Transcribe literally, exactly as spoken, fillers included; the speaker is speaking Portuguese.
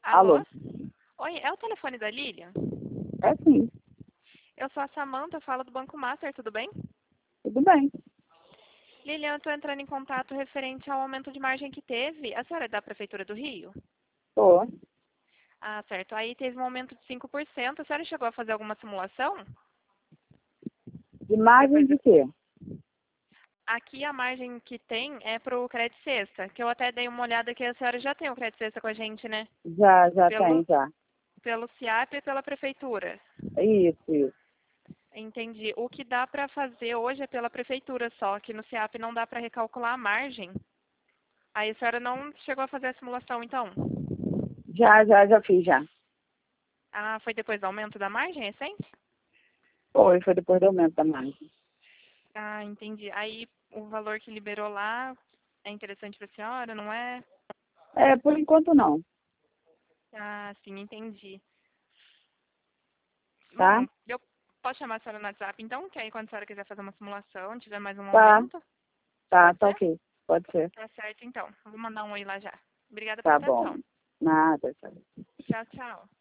Alô? Alô? Oi, é o telefone da Lilian? É sim, Eu sou a Samantha, falo do Banco Master, tudo bem? tudo bem. Lilian, eu estou entrando em contato referente ao aumento de margem que teve. A senhora é da Prefeitura do Rio? Tô. Ah, certo. Aí teve um aumento de cinco por cento. A senhora chegou a fazer alguma simulação? De margem Depois de do- quê? Aqui a margem que tem é para o Crédito Sexta, que eu até dei uma olhada que a senhora já tem o Crédito Sexta com a gente, né? Já, já tem, Pelo, já. pelo SIAP e pela Prefeitura. Isso, isso. Entendi. O que dá para fazer hoje é pela Prefeitura só, que no SIAP não dá para recalcular a margem. Aí a senhora não chegou a fazer a simulação, então? Já, já, já fiz, já. Ah, foi depois do aumento da margem recente? Foi, foi depois do aumento da margem. Ah, entendi. Aí o valor que liberou lá é interessante para a senhora, não é? É, por enquanto não, Ah, sim, entendi. tá? Bom, eu posso chamar a senhora no WhatsApp, então? Que aí quando a senhora quiser fazer uma simulação, tiver mais um Tá, aumento, tá, pode tá ser? ok. Pode ser. Tá certo, então. Eu vou mandar um oi lá já. Obrigada pela Tá bom. atenção. Nada, tá. Tchau, tchau.